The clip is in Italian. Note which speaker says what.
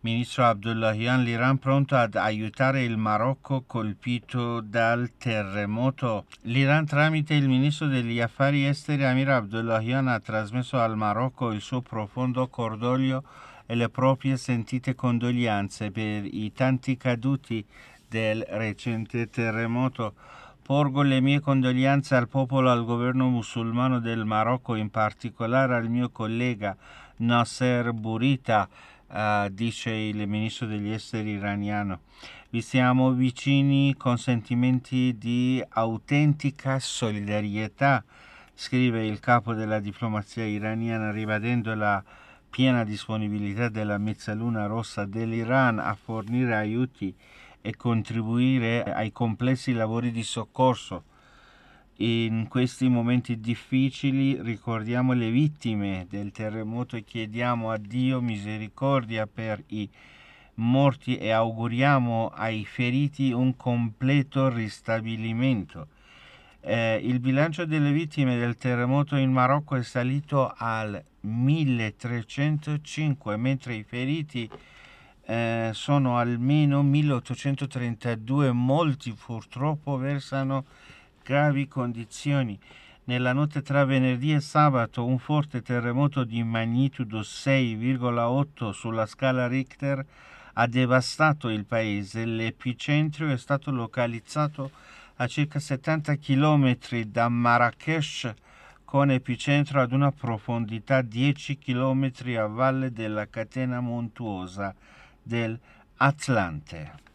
Speaker 1: Ministro Abdullahian, l'Iran pronto ad aiutare il Marocco colpito dal terremoto. L'Iran, tramite il ministro degli affari esteri Amir Abdullahian, ha trasmesso al Marocco il suo profondo cordoglio e le proprie sentite condoglianze per i tanti caduti del recente terremoto. Porgo le mie condoglianze al popolo e al governo musulmano del Marocco, in particolare al mio collega Nasser Bourita, dice il ministro degli esteri iraniano. Vi siamo vicini con sentimenti di autentica solidarietà, scrive il capo della diplomazia iraniana, ribadendo la piena disponibilità della Mezzaluna Rossa dell'Iran a fornire aiuti e contribuire ai complessi lavori di soccorso. In questi momenti difficili ricordiamo le vittime del terremoto e chiediamo a Dio misericordia per i morti e auguriamo ai feriti un completo ristabilimento. Il bilancio delle vittime del terremoto in Marocco è salito al 1305, mentre i feriti sono almeno 1832. Molti purtroppo versano gravi condizioni. Nella notte tra venerdì e sabato un forte terremoto di magnitudo 6,8 sulla scala Richter ha devastato il paese. L'epicentro è stato localizzato a circa 70 km da Marrakech, con epicentro ad una profondità 10 km a valle della catena montuosa del Atlante.